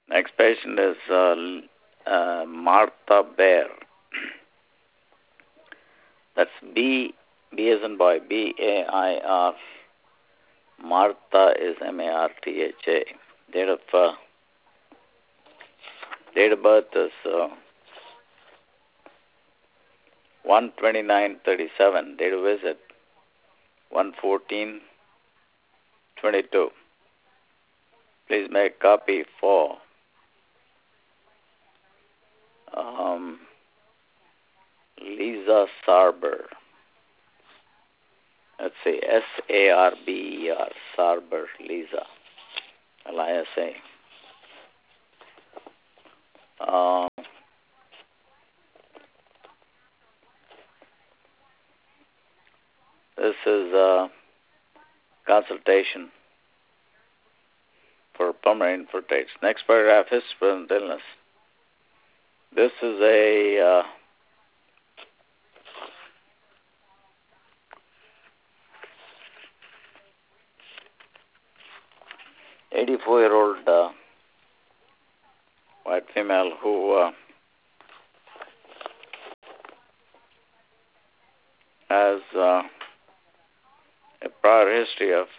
Next patient is Martha Bear. That's B as in boy, B-A-I-R. Martha is M-A-R-T-H-A. Date of birth is 1/29/37. Date of visit 1/14/22. Please make copy for Lisa Sarber. Let's see, S-A-R-B-E-R, Sarber, Lisa, L-I-S-A. This is a consultation for pulmonary infiltrates. Next paragraph, history of illness. This is a 84-year-old white female who has a prior history of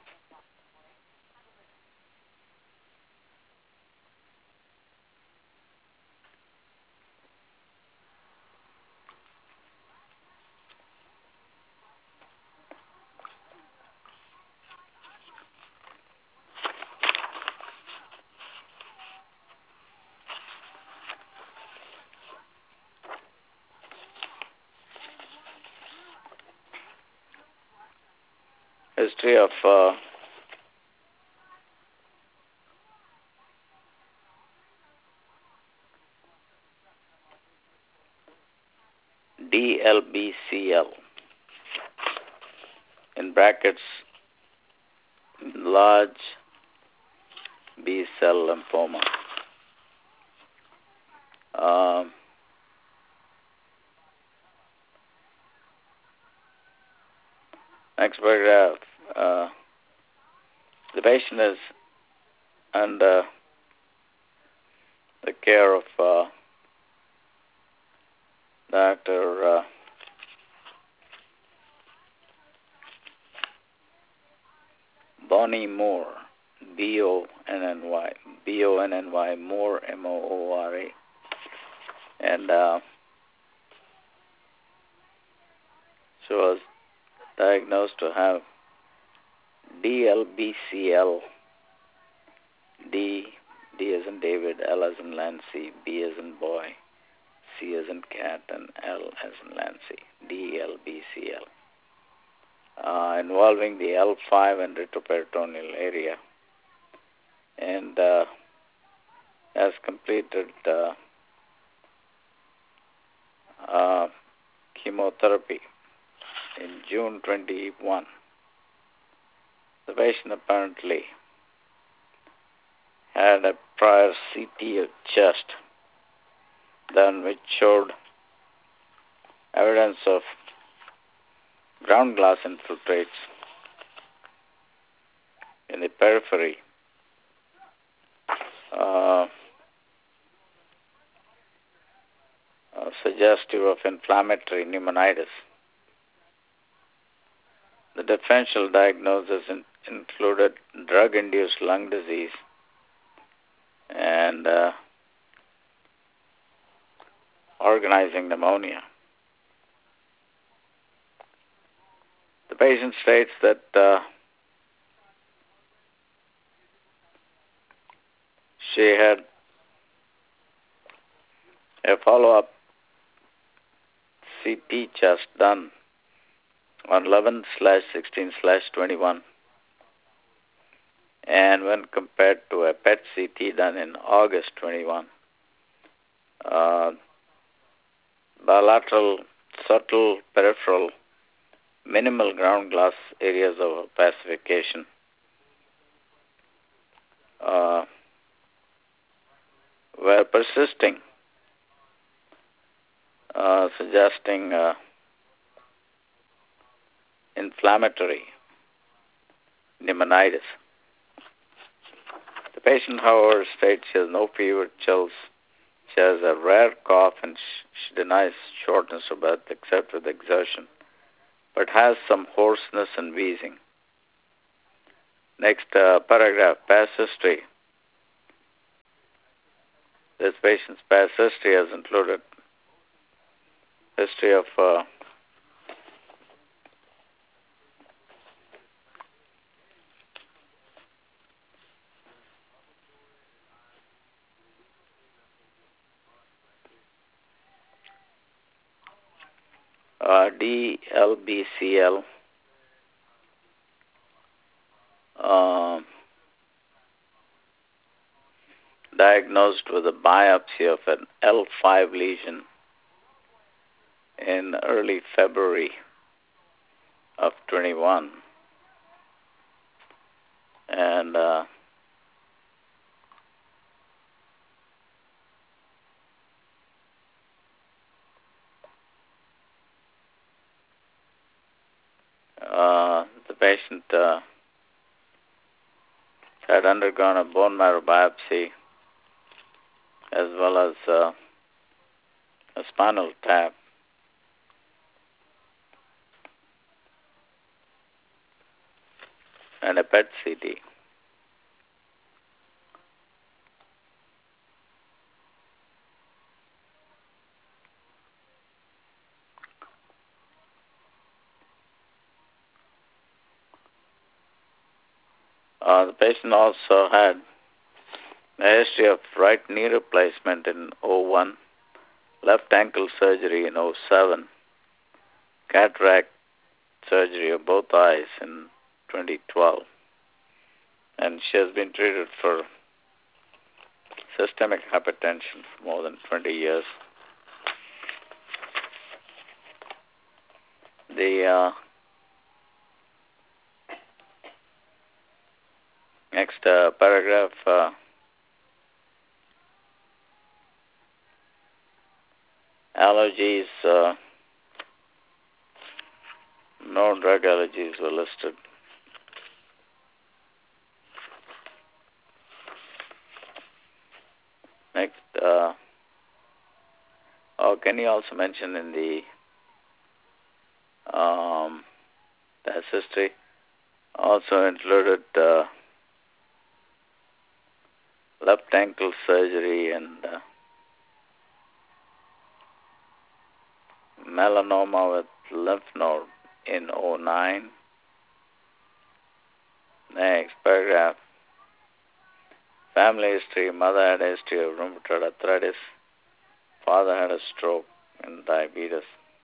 DLBCL, in brackets, large B-cell lymphoma. Next paragraph. The patient is under the care of Dr. Bonnie Moore, B-O-N-N-Y, Moore, M-O-O-R-E. And she was diagnosed to have DLBCL, D as in David, L as in Nancy, B as in boy, C as in cat, and L as in Nancy, DLBCL, involving the L5 and retroperitoneal area, and has completed chemotherapy in June 21. The patient apparently had a prior CT of chest done, which showed evidence of ground glass infiltrates in the periphery, suggestive of inflammatory pneumonitis. The differential diagnosis included drug-induced lung disease and organizing pneumonia. The patient states that she had a follow-up CT chest done on 11/16/21, and when compared to a PET CT done in August 21, bilateral, subtle, peripheral, minimal ground glass areas of opacification were persisting, suggesting inflammatory pneumonitis. The patient, however, states she has no fever, chills. She has a rare cough and she denies shortness of breath except with exertion, but has some hoarseness and wheezing. Next paragraph, past history. This patient's past history has included history of DLBCL, diagnosed with a biopsy of an L5 lesion in early February of 21. And the patient had undergone a bone marrow biopsy as well as a spinal tap. And a PET CT. The patient also had a history of right knee replacement in '01, left ankle surgery in '07, cataract surgery of both eyes in 2012, and she has been treated for systemic hypertension for more than 20 years. The next paragraph, allergies, no drug allergies were listed. Next, can you also mention in the past history also included left ankle surgery and melanoma with lymph node in '09. Next paragraph, family history. Mother had a history of rheumatoid arthritis. Father had a stroke and diabetes.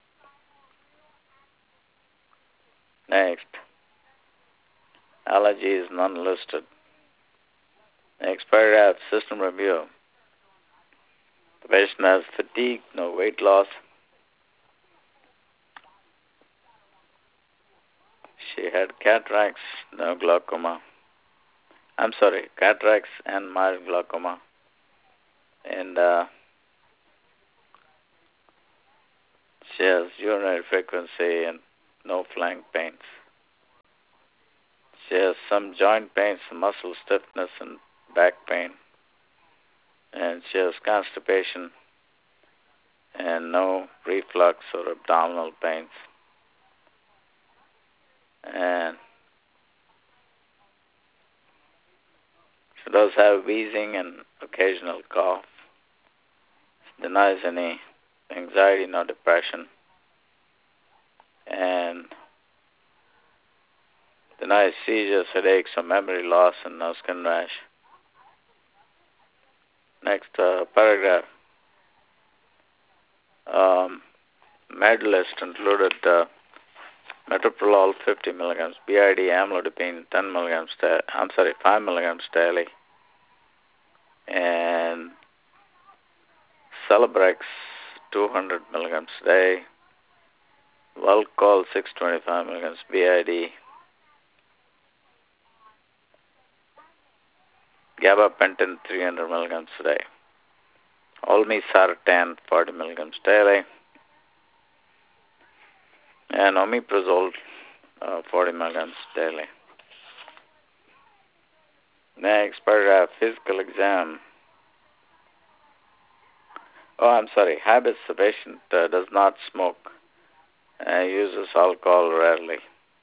Next, allergies none listed. Next paragraph, system review. The patient has fatigue, no weight loss. She had cataracts, no glaucoma. Cataracts and mild glaucoma. And she has urinary frequency and no flank pains. She has some joint pains, muscle stiffness, and back pain. And she has constipation and no reflux or abdominal pains. And she does have wheezing and occasional cough. She denies any anxiety nor depression. And denies seizures, headaches, or memory loss, and no skin rash. Next paragraph. Medlist included metoprolol 50 milligrams, BID amlodipine 10 milligrams, 5 milligrams daily, and Celebrex 200 milligrams a day, Welchol 625 milligrams BID, gabapentin 300 milligrams a day, olmesartan 40 milligrams daily, and omeprazole 40 milligrams daily. Next paragraph, physical exam. Oh, I'm sorry. Habits: the patient does not smoke, uses alcohol rarely.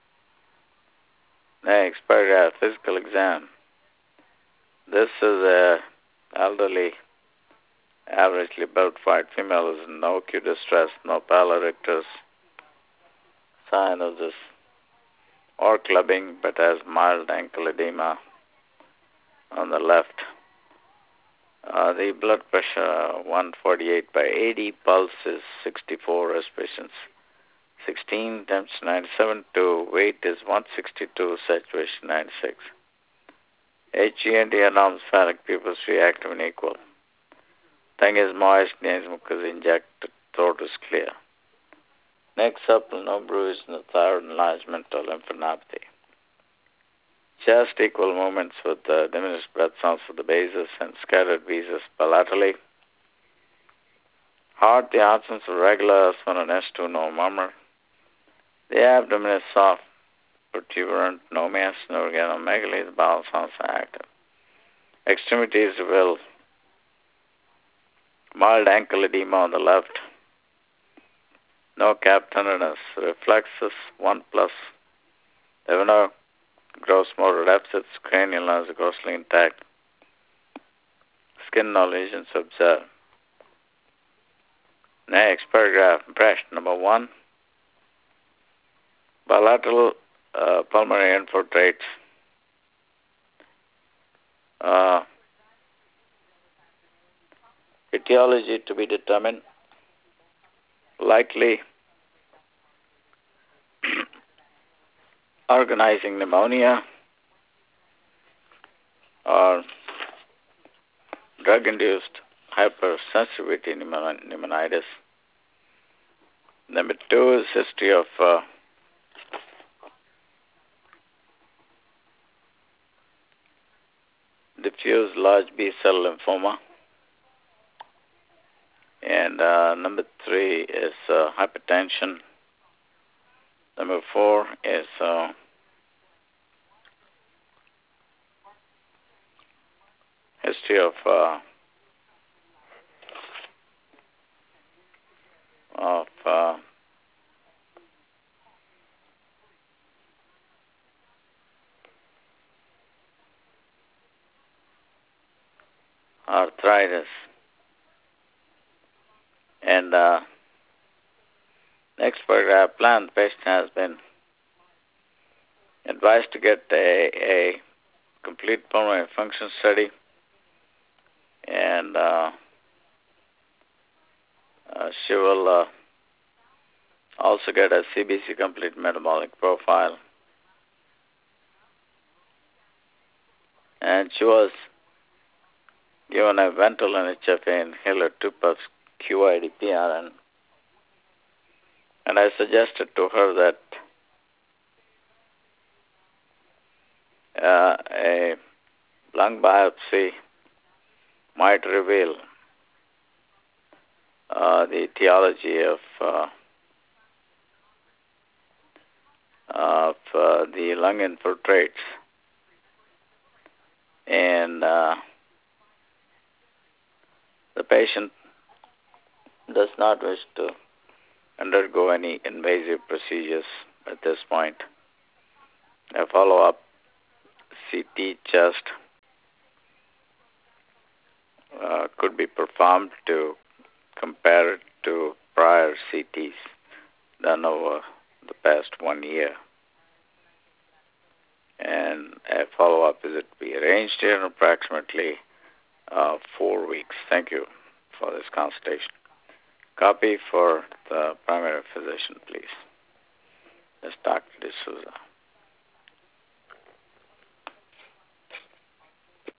Next paragraph, physical exam. This is a elderly, averagely built white female, is no acute distress, no pallor ictus, sign of this, or clubbing, but has mild ankle edema on the left. The blood pressure 148 by 80, pulse is 64, respirations 16, temperature 97, to weight is 162, saturation 96. HGND anormal pupils reactive and equal. Tongue is moist, nasal mucus injected, throat is clear. Next up, no bruise, no thyroid enlargement or lymphadenopathy. Chest equal movements with diminished breath sounds for the bases and scattered wheezes palatally. Heart, the absence of regular S1 and S2, no murmur. The abdomen is soft, protuberant, no mass, no organomegaly. The bowel sounds are active. Extremities will mild ankle edema on the left. No calf tenderness. Reflexes 1 plus. There were no gross motor deficits. Cranial nerves are grossly intact. Skin no lesions observed. Next paragraph, impression number 1. Bilateral pulmonary infiltrates. Etiology to be determined. Likely organizing pneumonia or drug-induced hypersensitivity pneumonitis. Number 2 is history of diffuse large B-cell lymphoma. And number 3 is hypertension. Number 4 is history of arthritis. And next paragraph, plan. The patient has been advised to get a complete pulmonary function study, and she will also get a CBC complete metabolic profile. And she was given a Ventolin HFA inhaler, 2 puffs QIDPRN. And I suggested to her that a lung biopsy might reveal the etiology of the lung infiltrates, and the patient does not wish to undergo any invasive procedures at this point. A follow-up CT chest could be performed to compare it to prior CTs done over the past 1 year. And a follow-up visit be arranged in approximately 4 weeks. Thank you for this consultation. Copy for the primary physician, please. This is Dr. D'Souza.